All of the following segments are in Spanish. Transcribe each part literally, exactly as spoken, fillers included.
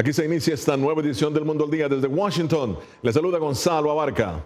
Aquí se inicia esta nueva edición del Mundo al Día desde Washington. Les saluda Gonzalo Abarca.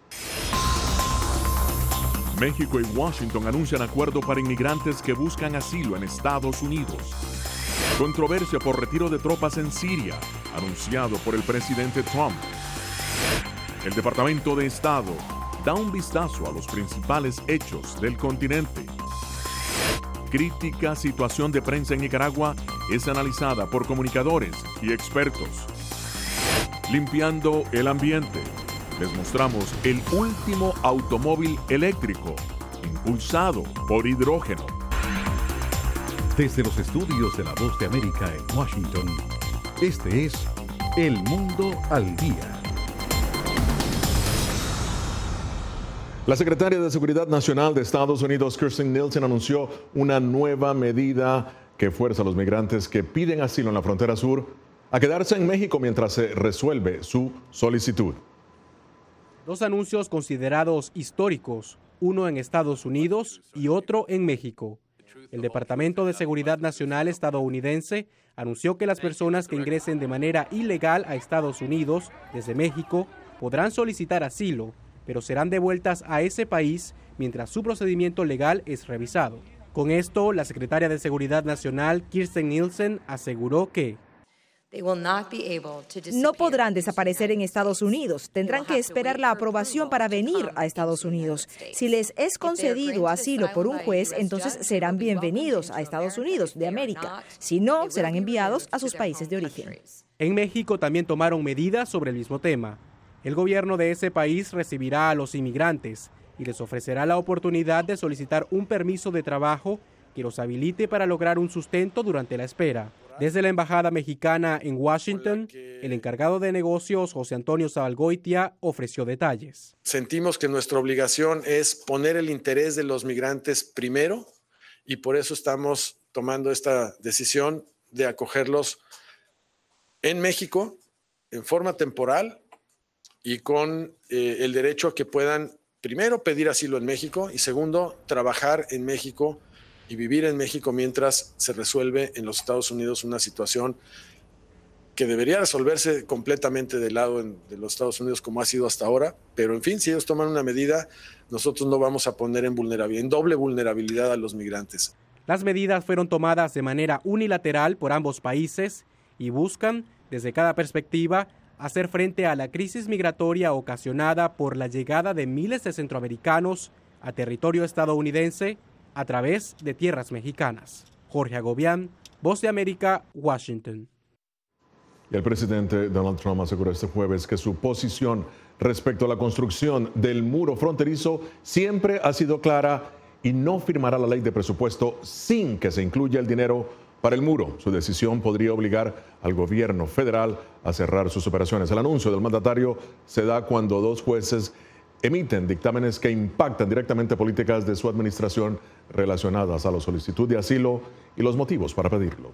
México y Washington anuncian acuerdo para inmigrantes que buscan asilo en Estados Unidos. Controversia por retiro de tropas en Siria, anunciado por el presidente Trump. El Departamento de Estado da un vistazo a los principales hechos del continente. Crítica situación de prensa en Nicaragua es analizada por comunicadores y expertos. Limpiando el ambiente, les mostramos el último automóvil eléctrico, impulsado por hidrógeno. Desde los estudios de La Voz de América en Washington, este es El Mundo al Día. La secretaria de Seguridad Nacional de Estados Unidos, Kirstjen Nielsen, anunció una nueva medida que fuerza a los migrantes que piden asilo en la frontera sur a quedarse en México mientras se resuelve su solicitud. Dos anuncios considerados históricos, uno en Estados Unidos y otro en México. El Departamento de Seguridad Nacional estadounidense anunció que las personas que ingresen de manera ilegal a Estados Unidos desde México podrán solicitar asilo, pero serán devueltas a ese país mientras su procedimiento legal es revisado. Con esto, la secretaria de Seguridad Nacional, Kirstjen Nielsen, aseguró que no podrán desaparecer en Estados Unidos. Tendrán que esperar la aprobación para venir a Estados Unidos. Si les es concedido asilo por un juez, entonces serán bienvenidos a Estados Unidos de América. Si no, serán enviados a sus países de origen. En México también tomaron medidas sobre el mismo tema. El gobierno de ese país recibirá a los inmigrantes y les ofrecerá la oportunidad de solicitar un permiso de trabajo que los habilite para lograr un sustento durante la espera. Desde la Embajada Mexicana en Washington, el encargado de negocios, José Antonio Zabalgoitia, ofreció detalles. Sentimos que nuestra obligación es poner el interés de los migrantes primero y por eso estamos tomando esta decisión de acogerlos en México en forma temporal y con eh, el derecho a que puedan, primero, pedir asilo en México y segundo, trabajar en México y vivir en México mientras se resuelve en los Estados Unidos una situación que debería resolverse completamente del lado en, de los Estados Unidos como ha sido hasta ahora, pero en fin, si ellos toman una medida, nosotros no vamos a poner en vulnerabilidad, en doble vulnerabilidad a los migrantes. Las medidas fueron tomadas de manera unilateral por ambos países y buscan, desde cada perspectiva, hacer frente a la crisis migratoria ocasionada por la llegada de miles de centroamericanos a territorio estadounidense a través de tierras mexicanas. Jorge Agobián, Voz de América, Washington. Y el presidente Donald Trump aseguró este jueves que su posición respecto a la construcción del muro fronterizo siempre ha sido clara y no firmará la ley de presupuesto sin que se incluya el dinero para el muro. Su decisión podría obligar al gobierno federal a cerrar sus operaciones. El anuncio del mandatario se da cuando dos jueces emiten dictámenes que impactan directamente políticas de su administración relacionadas a la solicitud de asilo y los motivos para pedirlo.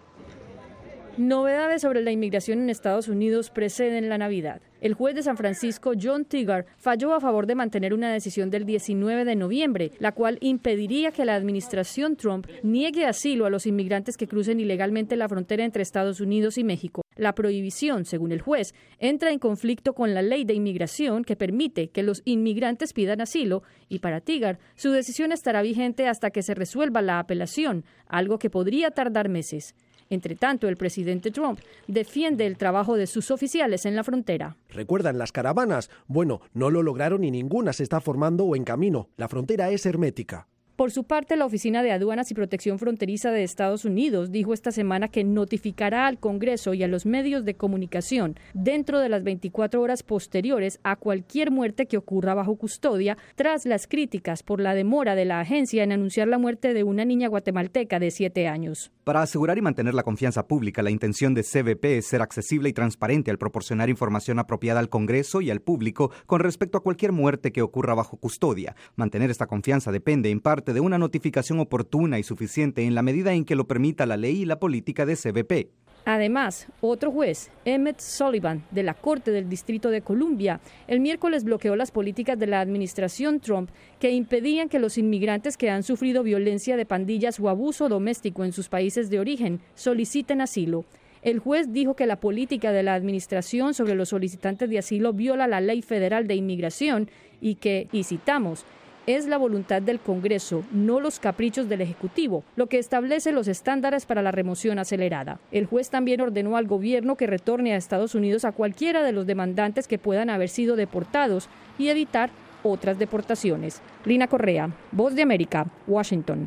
Novedades sobre la inmigración en Estados Unidos preceden la Navidad. El juez de San Francisco, John Tigar, falló a favor de mantener una decisión del diecinueve de noviembre, la cual impediría que la administración Trump niegue asilo a los inmigrantes que crucen ilegalmente la frontera entre Estados Unidos y México. La prohibición, según el juez, entra en conflicto con la ley de inmigración que permite que los inmigrantes pidan asilo y para Tigar, su decisión estará vigente hasta que se resuelva la apelación, algo que podría tardar meses. Entre tanto, el presidente Trump defiende el trabajo de sus oficiales en la frontera. ¿Recuerdan las caravanas? Bueno, no lo lograron y ninguna se está formando o en camino. La frontera es hermética. Por su parte, la Oficina de Aduanas y Protección Fronteriza de Estados Unidos dijo esta semana que notificará al Congreso y a los medios de comunicación dentro de las veinticuatro horas posteriores a cualquier muerte que ocurra bajo custodia, tras las críticas por la demora de la agencia en anunciar la muerte de una niña guatemalteca de siete años. Para asegurar y mantener la confianza pública, la intención de C B P es ser accesible y transparente al proporcionar información apropiada al Congreso y al público con respecto a cualquier muerte que ocurra bajo custodia. Mantener esta confianza depende en parte de una notificación oportuna y suficiente en la medida en que lo permita la ley y la política de C B P. Además, otro juez, Emmett Sullivan, de la Corte del Distrito de Columbia, el miércoles bloqueó las políticas de la administración Trump que impedían que los inmigrantes que han sufrido violencia de pandillas o abuso doméstico en sus países de origen soliciten asilo. El juez dijo que la política de la administración sobre los solicitantes de asilo viola la ley federal de inmigración y que, y citamos, es la voluntad del Congreso, no los caprichos del Ejecutivo, lo que establece los estándares para la remoción acelerada. El juez también ordenó al gobierno que retorne a Estados Unidos a cualquiera de los demandantes que puedan haber sido deportados y evitar otras deportaciones. Lina Correa, Voz de América, Washington.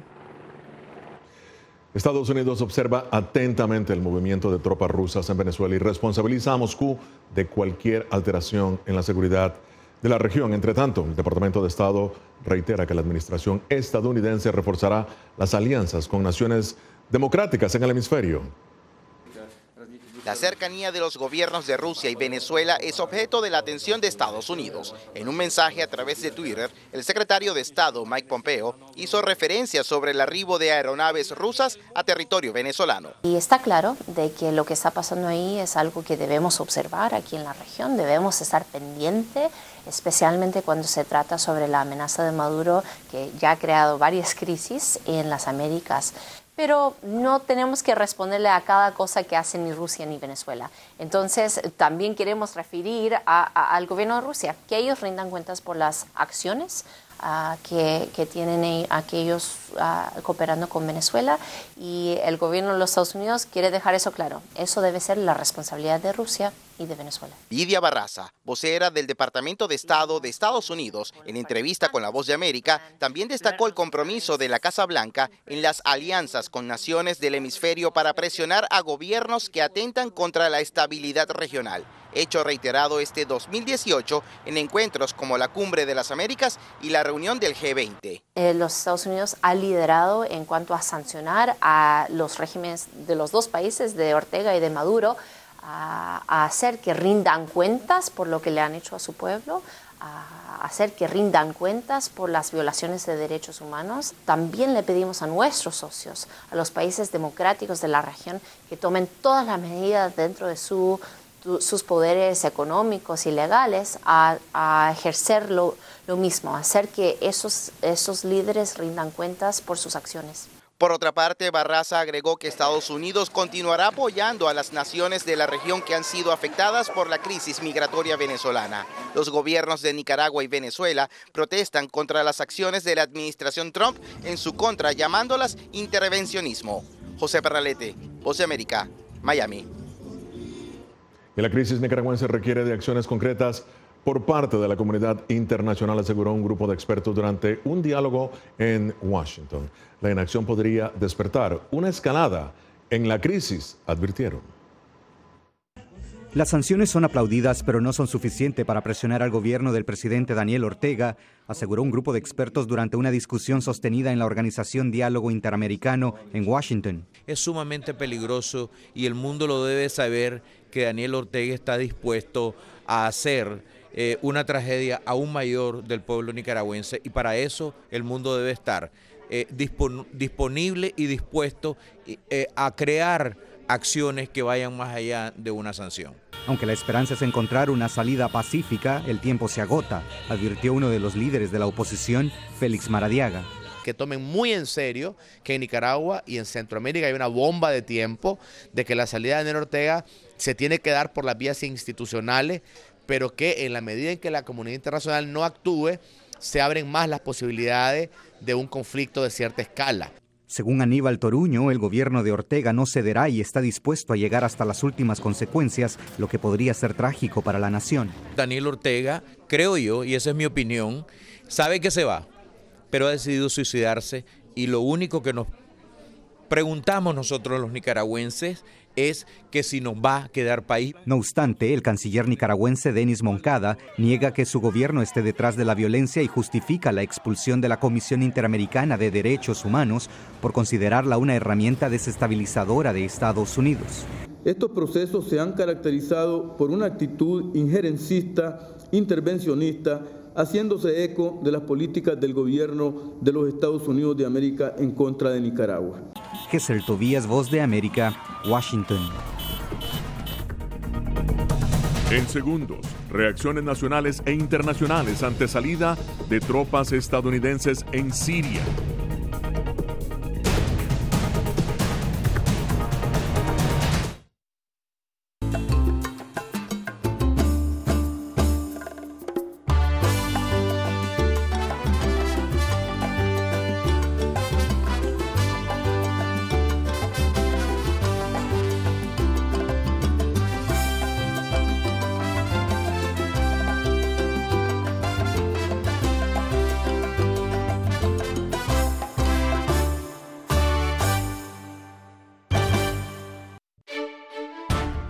Estados Unidos observa atentamente el movimiento de tropas rusas en Venezuela y responsabiliza a Moscú de cualquier alteración en la seguridad de la región. Entre tanto, el Departamento de Estado reitera que la administración estadounidense reforzará las alianzas con naciones democráticas en el hemisferio. La cercanía de los gobiernos de Rusia y Venezuela es objeto de la atención de Estados Unidos. En un mensaje a través de Twitter, el secretario de Estado, Mike Pompeo, hizo referencia sobre el arribo de aeronaves rusas a territorio venezolano. Y está claro de que lo que está pasando ahí es algo que debemos observar aquí en la región, debemos estar pendientes, especialmente cuando se trata sobre la amenaza de Maduro, que ya ha creado varias crisis en las Américas. Pero no tenemos que responderle a cada cosa que hace ni Rusia ni Venezuela. Entonces, también queremos referir a, a, al gobierno de Rusia, que ellos rindan cuentas por las acciones uh, que, que tienen aquellos uh, cooperando con Venezuela. Y el gobierno de los Estados Unidos quiere dejar eso claro. Eso debe ser la responsabilidad de Rusia y de Venezuela. Lidia Barraza, vocera del Departamento de Estado de Estados Unidos, en entrevista con La Voz de América, también destacó el compromiso de la Casa Blanca en las alianzas con naciones del hemisferio para presionar a gobiernos que atentan contra la estabilidad regional. Hecho reiterado este dos mil dieciocho en encuentros como la Cumbre de las Américas y la reunión del G veinte. Eh, los Estados Unidos ha liderado en cuanto a sancionar a los regímenes de los dos países, de Ortega y de Maduro, a, a hacer que rindan cuentas por lo que le han hecho a su pueblo, a hacer que rindan cuentas por las violaciones de derechos humanos. También le pedimos a nuestros socios, a los países democráticos de la región, que tomen todas las medidas dentro de su, sus poderes económicos y legales a, a ejercer lo, lo mismo, a hacer que esos, esos líderes rindan cuentas por sus acciones. Por otra parte, Barraza agregó que Estados Unidos continuará apoyando a las naciones de la región que han sido afectadas por la crisis migratoria venezolana. Los gobiernos de Nicaragua y Venezuela protestan contra las acciones de la administración Trump en su contra, llamándolas intervencionismo. José Perralete, Voz de América, Miami. Y la crisis nicaragüense requiere de acciones concretas por parte de la comunidad internacional, aseguró un grupo de expertos durante un diálogo en Washington. La inacción podría despertar una escalada en la crisis, advirtieron. Las sanciones son aplaudidas, pero no son suficientes para presionar al gobierno del presidente Daniel Ortega, aseguró un grupo de expertos durante una discusión sostenida en la organización Diálogo Interamericano en Washington. Es sumamente peligroso y el mundo lo debe saber que Daniel Ortega está dispuesto a hacer eh, una tragedia aún mayor del pueblo nicaragüense, y para eso el mundo debe estar eh, dispon disponible y dispuesto eh, a crear acciones que vayan más allá de una sanción. Aunque la esperanza es encontrar una salida pacífica, el tiempo se agota, advirtió uno de los líderes de la oposición, Félix Maradiaga. Que tomen muy en serio que en Nicaragua y en Centroamérica hay una bomba de tiempo, de que la salida de Daniel Ortega se tiene que dar por las vías institucionales, pero que en la medida en que la comunidad internacional no actúe, se abren más las posibilidades de un conflicto de cierta escala. Según Aníbal Toruño, el gobierno de Ortega no cederá y está dispuesto a llegar hasta las últimas consecuencias, lo que podría ser trágico para la nación. Daniel Ortega, creo yo, y esa es mi opinión, sabe que se va, pero ha decidido suicidarse, y lo único que nos preguntamos nosotros los nicaragüenses es que si nos va a quedar país. No obstante, el canciller nicaragüense Denis Moncada niega que su gobierno esté detrás de la violencia y justifica la expulsión de la Comisión Interamericana de Derechos Humanos por considerarla una herramienta desestabilizadora de Estados Unidos. Estos procesos se han caracterizado por una actitud injerencista, intervencionista, haciéndose eco de las políticas del gobierno de los Estados Unidos de América en contra de Nicaragua. Gesell Tobías, Voz de América, Washington. En segundos, reacciones nacionales e internacionales ante salida de tropas estadounidenses en Siria.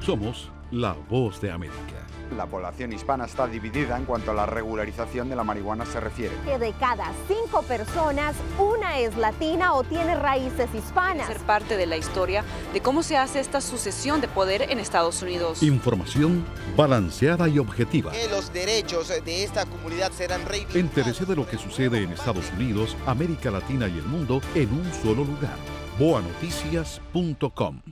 Somos la voz de América. La población hispana está dividida en cuanto a la regularización de la marihuana se refiere. Que de cada cinco personas, una es latina o tiene raíces hispanas. Ser parte de la historia de cómo se hace esta sucesión de poder en Estados Unidos. Información balanceada y objetiva. Que los derechos de esta comunidad serán reivindicados. Entérese de lo que sucede en Estados Unidos, América Latina y el mundo en un solo lugar. boa noticias punto com.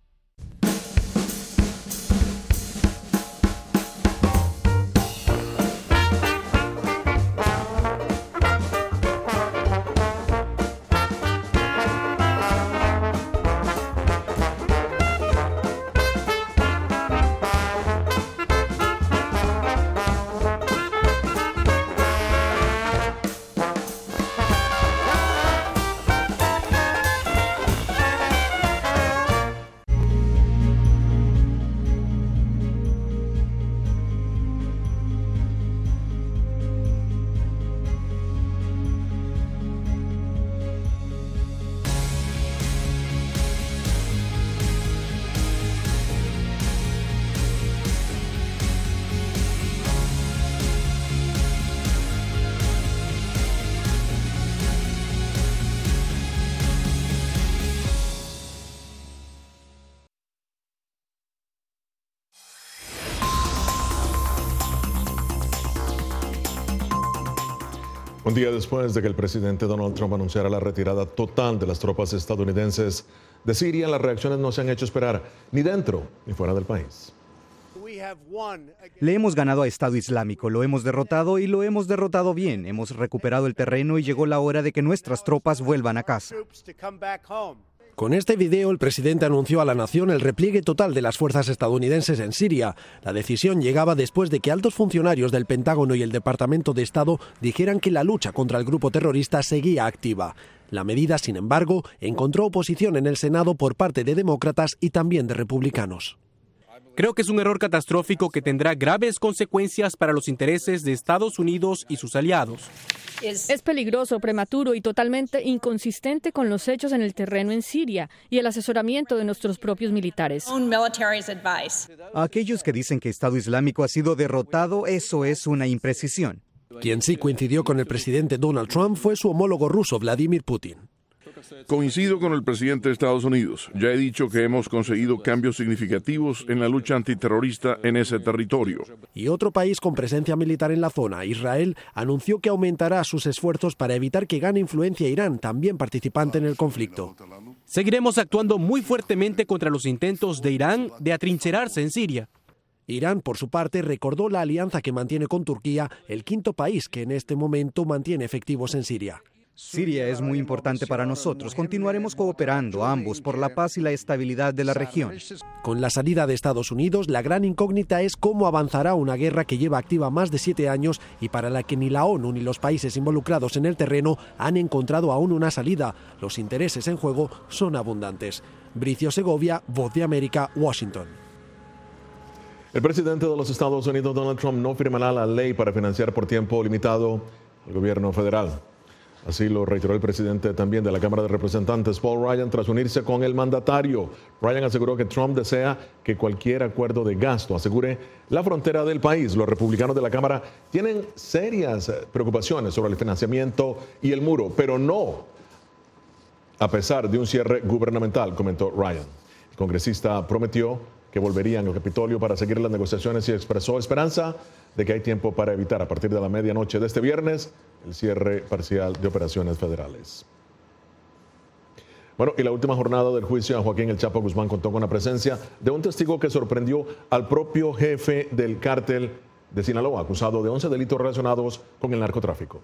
Un día después de que el presidente Donald Trump anunciara la retirada total de las tropas estadounidenses de Siria, las reacciones no se han hecho esperar ni dentro ni fuera del país. Le hemos ganado a Estado Islámico, lo hemos derrotado y lo hemos derrotado bien. Hemos recuperado el terreno y llegó la hora de que nuestras tropas vuelvan a casa. Con este video, el presidente anunció a la nación el repliegue total de las fuerzas estadounidenses en Siria. La decisión llegaba después de que altos funcionarios del Pentágono y el Departamento de Estado dijeran que la lucha contra el grupo terrorista seguía activa. La medida, sin embargo, encontró oposición en el Senado por parte de demócratas y también de republicanos. Creo que es un error catastrófico que tendrá graves consecuencias para los intereses de Estados Unidos y sus aliados. Es peligroso, prematuro y totalmente inconsistente con los hechos en el terreno en Siria y el asesoramiento de nuestros propios militares. A aquellos que dicen que Estado Islámico ha sido derrotado, eso es una imprecisión. Quien sí coincidió con el presidente Donald Trump fue su homólogo ruso, Vladimir Putin. Coincido con el presidente de Estados Unidos. Ya he dicho que hemos conseguido cambios significativos en la lucha antiterrorista en ese territorio. Y otro país con presencia militar en la zona, Israel, anunció que aumentará sus esfuerzos para evitar que gane influencia Irán, también participante en el conflicto. Seguiremos actuando muy fuertemente contra los intentos de Irán de atrincherarse en Siria. Irán, por su parte, recordó la alianza que mantiene con Turquía, el quinto país que en este momento mantiene efectivos en Siria. Siria es muy importante para nosotros. Continuaremos cooperando ambos por la paz y la estabilidad de la región. Con la salida de Estados Unidos, la gran incógnita es cómo avanzará una guerra que lleva activa más de siete años y para la que ni la ONU ni los países involucrados en el terreno han encontrado aún una salida. Los intereses en juego son abundantes. Bricio Segovia, Voz de América, Washington. El presidente de los Estados Unidos, Donald Trump, no firmará la ley para financiar por tiempo limitado el gobierno federal. Así lo reiteró el presidente también de la Cámara de Representantes, Paul Ryan, tras unirse con el mandatario. Ryan aseguró que Trump desea que cualquier acuerdo de gasto asegure la frontera del país. Los republicanos de la Cámara tienen serias preocupaciones sobre el financiamiento y el muro, pero no a pesar de un cierre gubernamental, comentó Ryan. El congresista prometió que volverían al Capitolio para seguir las negociaciones y expresó esperanza de que hay tiempo para evitar a partir de la medianoche de este viernes el cierre parcial de operaciones federales. Bueno, y la última jornada del juicio a Joaquín El Chapo Guzmán contó con la presencia de un testigo que sorprendió al propio jefe del cártel de Sinaloa, acusado de once delitos relacionados con el narcotráfico.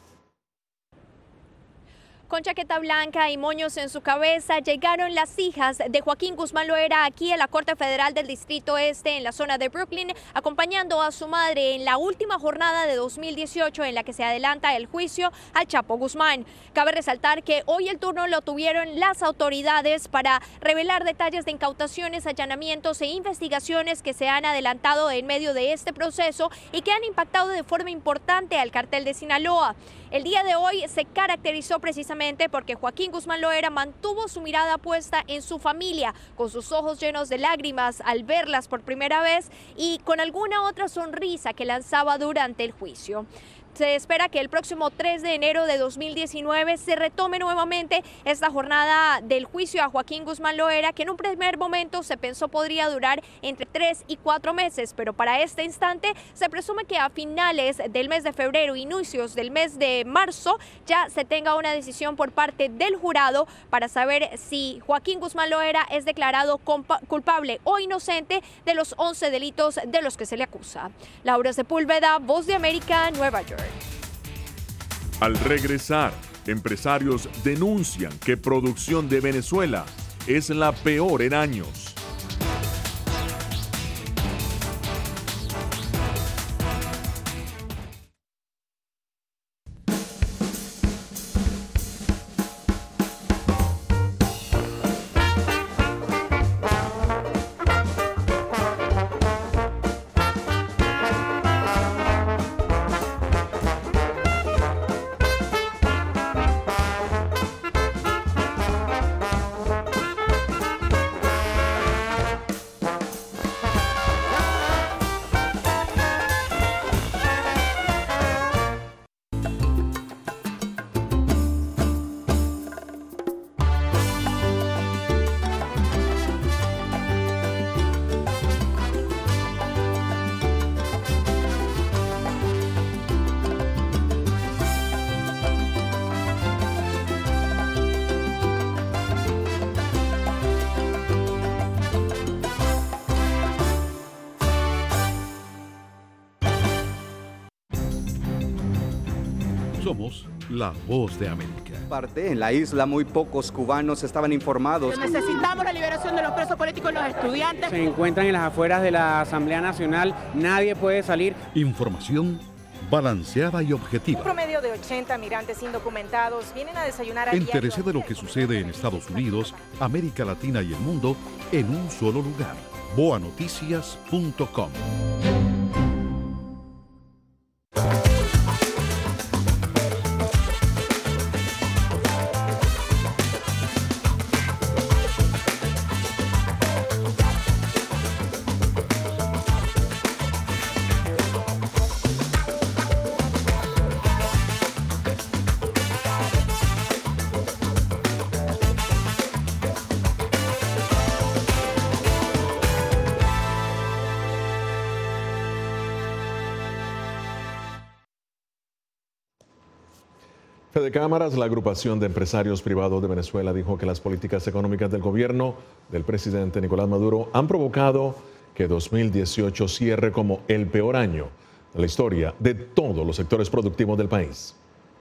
Con chaqueta blanca y moños en su cabeza, llegaron las hijas de Joaquín Guzmán Loera aquí a la Corte Federal del Distrito Este en la zona de Brooklyn, acompañando a su madre en la última jornada de dos mil dieciocho en la que se adelanta el juicio al Chapo Guzmán. Cabe resaltar que hoy el turno lo tuvieron las autoridades para revelar detalles de incautaciones, allanamientos e investigaciones que se han adelantado en medio de este proceso y que han impactado de forma importante al cartel de Sinaloa. El día de hoy se caracterizó precisamente precisamente porque Joaquín Guzmán Loera mantuvo su mirada puesta en su familia, con sus ojos llenos de lágrimas al verlas por primera vez y con alguna otra sonrisa que lanzaba durante el juicio. Se espera que el próximo tres de enero de dos mil diecinueve se retome nuevamente esta jornada del juicio a Joaquín Guzmán Loera, que en un primer momento se pensó podría durar entre tres y cuatro meses, pero para este instante se presume que a finales del mes de febrero, inicios del mes de marzo, ya se tenga una decisión por parte del jurado para saber si Joaquín Guzmán Loera es declarado culpable o inocente de los once delitos de los que se le acusa. Laura Sepúlveda, Voz de América, Nueva York. Al regresar, empresarios denuncian que producción de Venezuela es la peor en años. Somos la Voz de América. Parte en la isla, muy pocos cubanos estaban informados. Necesitamos la liberación de los presos políticos y los estudiantes. Se encuentran en las afueras de la Asamblea Nacional, nadie puede salir. Información balanceada y objetiva. Un promedio de ochenta migrantes indocumentados vienen a desayunar a diario. Entérese de lo que sucede en Estados Unidos, América Latina y el mundo en un solo lugar. boa noticias punto com. Fede Cámaras, la agrupación de empresarios privados de Venezuela, dijo que las políticas económicas del gobierno del presidente Nicolás Maduro han provocado que dos mil dieciocho cierre como el peor año de la historia de todos los sectores productivos del país.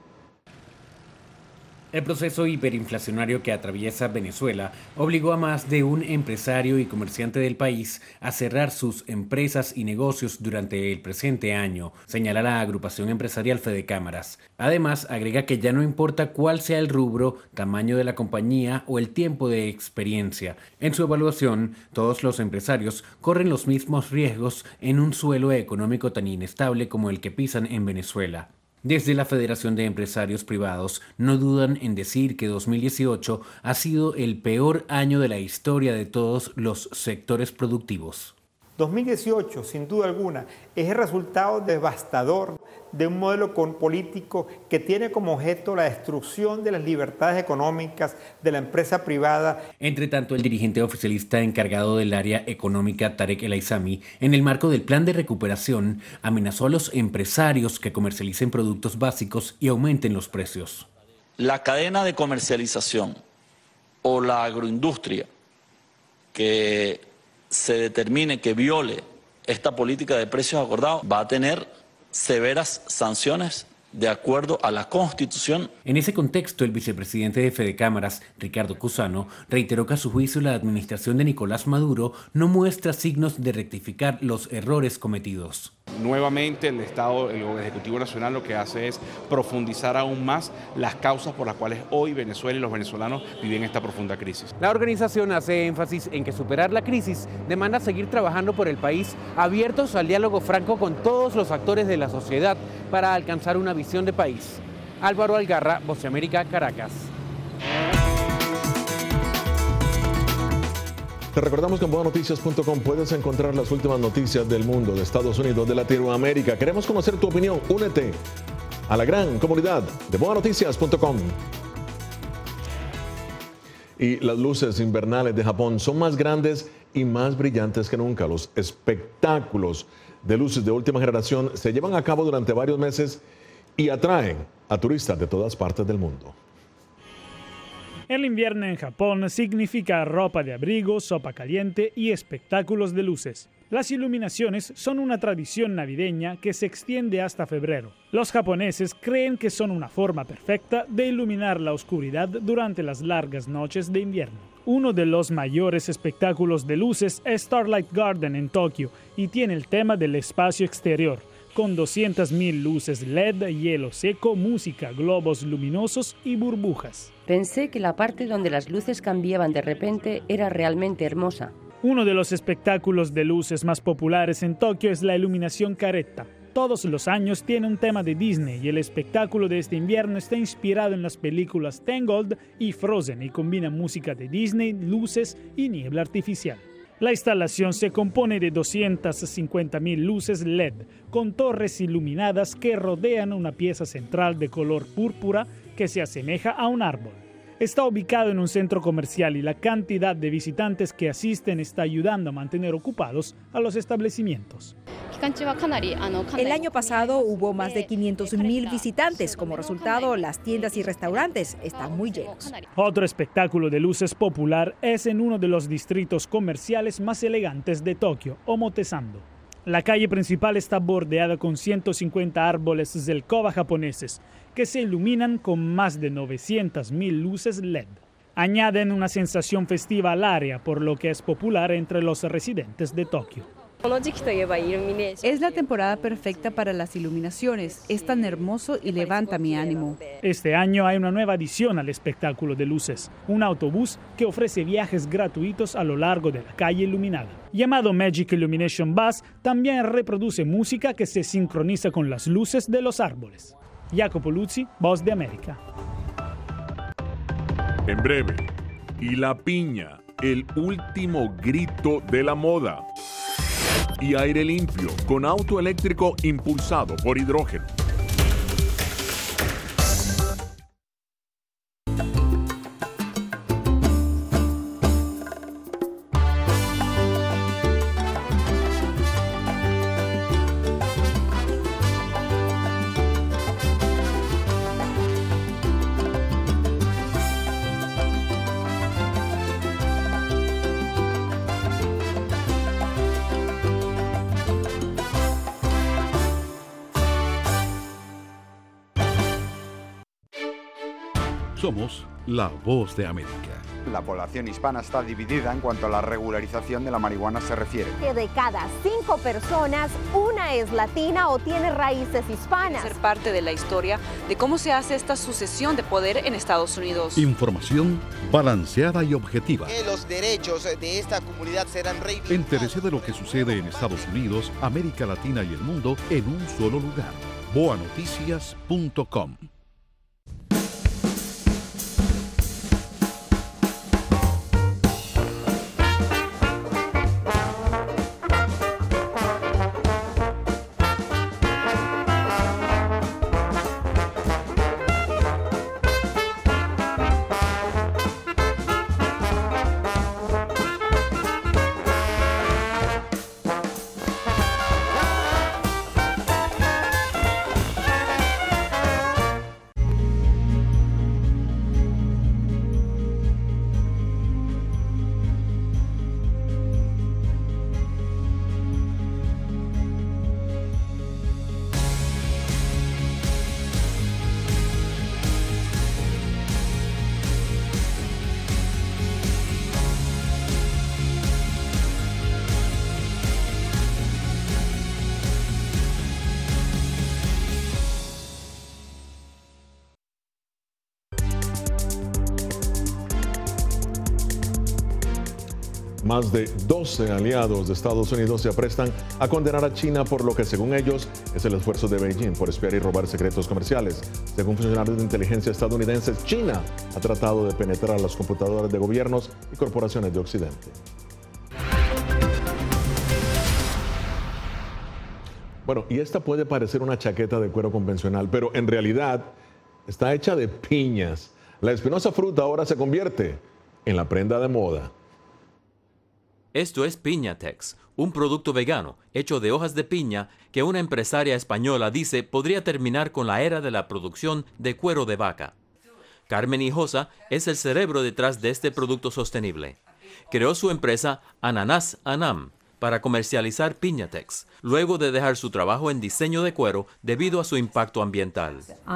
El proceso hiperinflacionario que atraviesa Venezuela obligó a más de un empresario y comerciante del país a cerrar sus empresas y negocios durante el presente año, señala la agrupación empresarial Fede Cámaras. Además, agrega que ya no importa cuál sea el rubro, tamaño de la compañía o el tiempo de experiencia. En su evaluación, todos los empresarios corren los mismos riesgos en un suelo económico tan inestable como el que pisan en Venezuela. Desde la Federación de Empresarios Privados no dudan en decir que dos mil dieciocho ha sido el peor año de la historia de todos los sectores productivos. dos mil dieciocho, sin duda alguna, es el resultado devastador de un modelo político que tiene como objeto la destrucción de las libertades económicas de la empresa privada. Entre tanto, el dirigente oficialista encargado del área económica, Tarek El Aizami, en el marco del plan de recuperación, amenazó a los empresarios que comercialicen productos básicos y aumenten los precios. La cadena de comercialización o la agroindustria que se determine que viole esta política de precios acordados va a tener severas sanciones de acuerdo a la Constitución. En ese contexto, el vicepresidente de Fede Cámaras, Ricardo Cusano, reiteró que a su juicio la administración de Nicolás Maduro no muestra signos de rectificar los errores cometidos. Nuevamente el Estado, el Ejecutivo Nacional lo que hace es profundizar aún más las causas por las cuales hoy Venezuela y los venezolanos viven esta profunda crisis. La organización hace énfasis en que superar la crisis demanda seguir trabajando por el país, abiertos al diálogo franco con todos los actores de la sociedad para alcanzar una visión de país. Álvaro Algarra, Voz de América, Caracas. Te recordamos que en boa noticias punto com puedes encontrar las últimas noticias del mundo, de Estados Unidos, de Latinoamérica. Queremos conocer tu opinión. Únete a la gran comunidad de boa noticias punto com. Y las luces invernales de Japón son más grandes y más brillantes que nunca. Los espectáculos de luces de última generación se llevan a cabo durante varios meses y atraen a turistas de todas partes del mundo. El invierno en Japón significa ropa de abrigo, sopa caliente y espectáculos de luces. Las iluminaciones son una tradición navideña que se extiende hasta febrero. Los japoneses creen que son una forma perfecta de iluminar la oscuridad durante las largas noches de invierno. Uno de los mayores espectáculos de luces es Starlight Garden en Tokio y tiene el tema del espacio exterior, con doscientas mil luces L E D, hielo seco, música, globos luminosos y burbujas. Pensé que la parte donde las luces cambiaban de repente era realmente hermosa. Uno de los espectáculos de luces más populares en Tokio es la iluminación careta. Todos los años tiene un tema de Disney y el espectáculo de este invierno está inspirado en las películas Tangled y Frozen y combina música de Disney, luces y niebla artificial. La instalación se compone de doscientas cincuenta mil luces L E D con torres iluminadas que rodean una pieza central de color púrpura que se asemeja a un árbol. Está ubicado en un centro comercial y la cantidad de visitantes que asisten está ayudando a mantener ocupados a los establecimientos. El año pasado hubo más de quinientos mil visitantes. Como resultado, las tiendas y restaurantes están muy llenos. Otro espectáculo de luces popular es en uno de los distritos comerciales más elegantes de Tokio, Omotesando. La calle principal está bordeada con ciento cincuenta árboles zelkova japoneses que se iluminan con más de novecientas mil luces L E D. Añaden una sensación festiva al área, por lo que es popular entre los residentes de Tokio. Es la temporada perfecta para las iluminaciones. Es tan hermoso y levanta mi ánimo. Este año hay una nueva adición al espectáculo de luces, un autobús que ofrece viajes gratuitos a lo largo de la calle iluminada. Llamado Magic Illumination Bus, también reproduce música que se sincroniza con las luces de los árboles. Jacopo Luzzi, Voz de América. En breve, y la piña, el último grito de la moda. Y aire limpio con auto eléctrico impulsado por hidrógeno. Somos la Voz de América. La población hispana está dividida en cuanto a la regularización de la marihuana se refiere. Que de cada cinco personas, una es latina o tiene raíces hispanas. Ser parte de la historia de cómo se hace esta sucesión de poder en Estados Unidos. Información balanceada y objetiva. Que los derechos de esta comunidad serán reivindicados. Entérese de lo que sucede en Estados Unidos, América Latina y el mundo en un solo lugar. boa noticias punto com. Más de doce aliados de Estados Unidos se aprestan a condenar a China por lo que, según ellos, es el esfuerzo de Beijing por espiar y robar secretos comerciales. Según funcionarios de inteligencia estadounidenses, China ha tratado de penetrar las computadoras de gobiernos y corporaciones de Occidente. Bueno, y esta puede parecer una chaqueta de cuero convencional, pero en realidad está hecha de piñas. La espinosa fruta ahora se convierte en la prenda de moda. Esto es Piñatex, un producto vegano hecho de hojas de piña que una empresaria española dice podría terminar con la era de la producción de cuero de vaca. Carmen Hijosa es el cerebro detrás de este producto sostenible. Creó su empresa Ananas Anam para comercializar Piñatex, luego de dejar su trabajo en diseño de cuero debido a su impacto ambiental.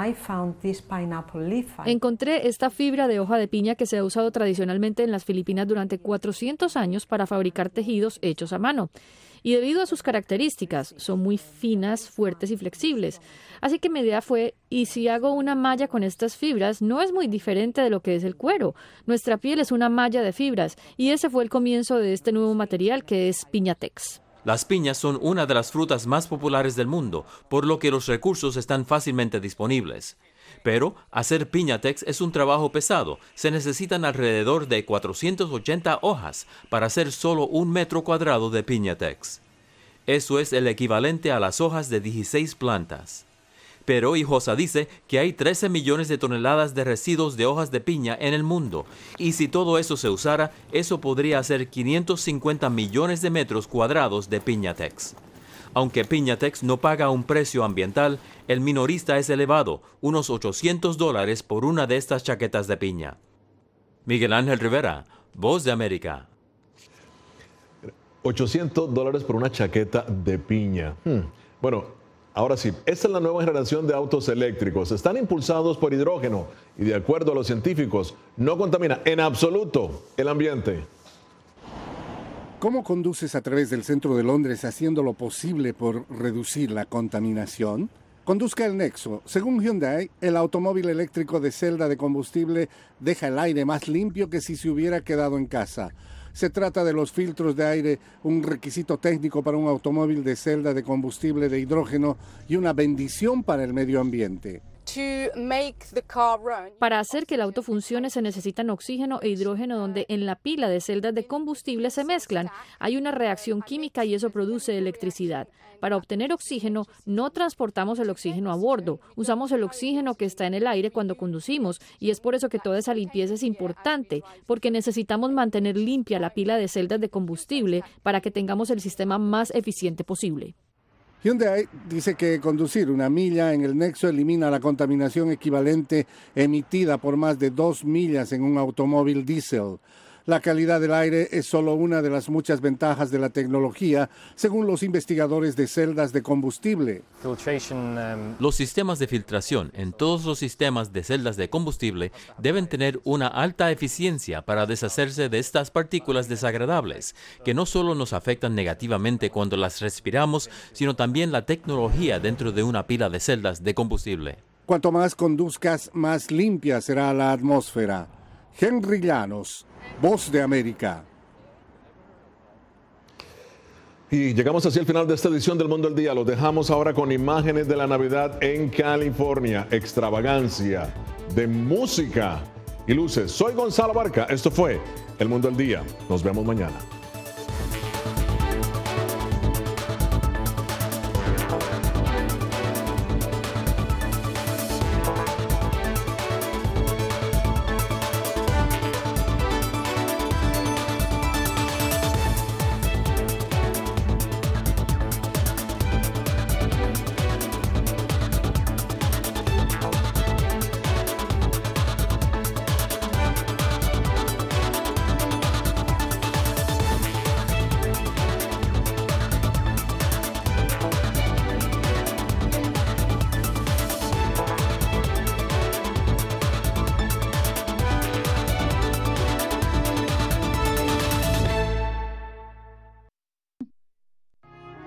Encontré esta fibra de hoja de piña que se ha usado tradicionalmente en las Filipinas durante cuatrocientos años para fabricar tejidos hechos a mano. Y debido a sus características, son muy finas, fuertes y flexibles. Así que mi idea fue, ¿y si hago una malla con estas fibras? No es muy diferente de lo que es el cuero. Nuestra piel es una malla de fibras, y ese fue el comienzo de este nuevo material que es Piñatex. Las piñas son una de las frutas más populares del mundo, por lo que los recursos están fácilmente disponibles. Pero hacer Piñatex es un trabajo pesado. Se necesitan alrededor de cuatrocientas ochenta hojas para hacer solo un metro cuadrado de Piñatex. Eso es el equivalente a las hojas de dieciséis plantas. Pero Hijosa dice que hay trece millones de toneladas de residuos de hojas de piña en el mundo, y si todo eso se usara, eso podría hacer quinientos cincuenta millones de metros cuadrados de Piñatex. Aunque Piñatex no paga un precio ambiental, el minorista es elevado, unos ochocientos dólares por una de estas chaquetas de piña. Miguel Ángel Rivera, Voz de América. ochocientos dólares por una chaqueta de piña. Hmm. Bueno, ahora sí, esta es la nueva generación de autos eléctricos. Están impulsados por hidrógeno y, de acuerdo a los científicos, no contamina en absoluto el ambiente. ¿Cómo conduces a través del centro de Londres haciendo lo posible por reducir la contaminación? Conduzca el Nexo. Según Hyundai, el automóvil eléctrico de celda de combustible deja el aire más limpio que si se hubiera quedado en casa. Se trata de los filtros de aire, un requisito técnico para un automóvil de celda de combustible de hidrógeno y una bendición para el medio ambiente. Para hacer que el auto funcione se necesitan oxígeno e hidrógeno, donde en la pila de celdas de combustible se mezclan. Hay una reacción química y eso produce electricidad. Para obtener oxígeno no transportamos el oxígeno a bordo, usamos el oxígeno que está en el aire cuando conducimos, y es por eso que toda esa limpieza es importante, porque necesitamos mantener limpia la pila de celdas de combustible para que tengamos el sistema más eficiente posible. Hyundai dice que conducir una milla en el Nexo elimina la contaminación equivalente emitida por más de dos millas en un automóvil diésel. La calidad del aire es solo una de las muchas ventajas de la tecnología, según los investigadores de celdas de combustible. Los sistemas de filtración en todos los sistemas de celdas de combustible deben tener una alta eficiencia para deshacerse de estas partículas desagradables, que no solo nos afectan negativamente cuando las respiramos, sino también la tecnología dentro de una pila de celdas de combustible. Cuanto más conduzcas, más limpia será la atmósfera. Henry Llanos, Voz de América. Y llegamos así al final de esta edición del Mundo al Día. Los dejamos ahora con imágenes de la Navidad en California. Extravagancia de música y luces. Soy Gonzalo Barca. Esto fue El Mundo al Día. Nos vemos mañana.